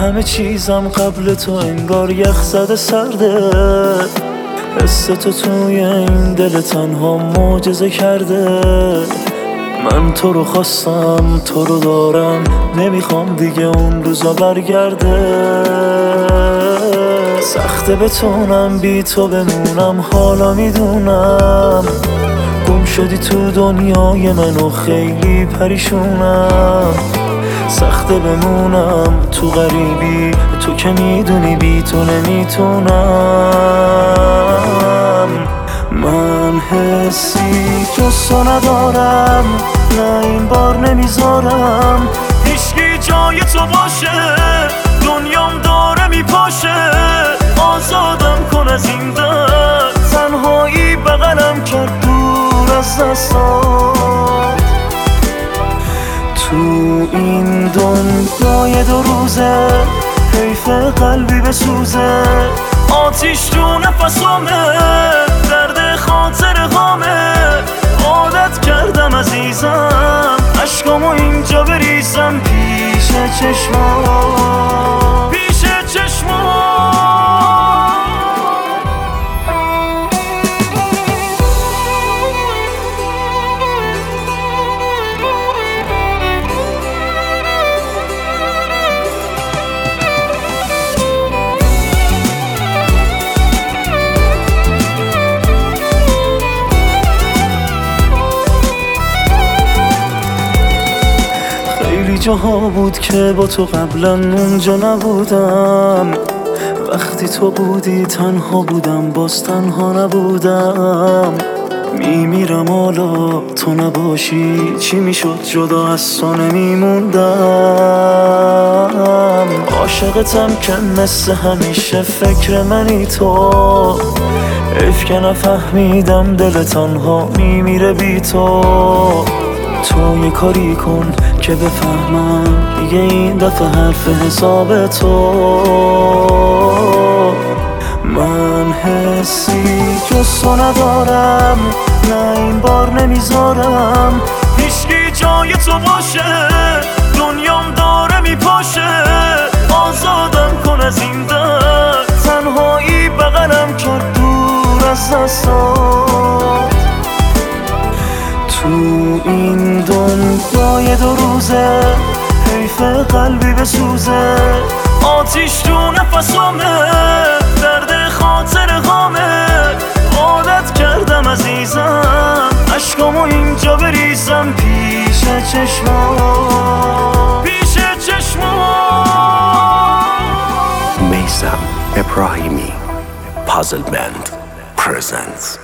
همه چیزم قبل تو انگار یخ زده سرده. حس تو توی این دل تنها معجزه کرده. من تو رو خواستم، تو رو دارم، نمیخوام دیگه اون روزا برگرده. سخته بتونم بی تو بمونم، حالا میدونم گم شدی تو دنیای من و خیلی پریشونم. سخته بمونم تو غریبی، تو که میدونی بی تو نمیتونم. من حسی جز تو ندارم، نه این بار نمیذارم هیچکی جای تو باشه. دنیام داره میپاشه، آزادم کن از این درد. تنهایی بغلم کرد دور از دستات. تو این دنیای دو روزه حیف قلبی بسوزه. آتیش تو نفسامه، درد خاطر غامه. عادت کردم عزیزم عشقامو اینجا بریزم پیش چشمام، پیش چشمام. جاها بود که با تو قبلا اونجا نبودم. وقتی تو بودی تنها بودم، باز تنها نبودم. میمیرم حالا تو نباشی، چی میشد جدا از تو نمیموندم. عاشقتم که مثل همیشه فکر منی تو. حیف که نفهمیدم دل تنها میمیره بی تو. تو یه کاری کن که بفهمم دیگه این دفعه حرف حساب تو. من حسی جز تو ندارم، نه این بار نمیذارم هیچکی جای تو باشه. دنیام داره میپاشه، آزادم کن از این درد. تنهایی بغلم کرد دور از دستات. تو این دنیای دو روزه حیف قلبی بسوزه. آتیش تو نفسامه، درد خاطر غامه. عادت کردم عزیزم عشقامو اینجا بریزم پیش چشمام، پیش چشمام. Meysam Ebrahimi Puzzle Band presents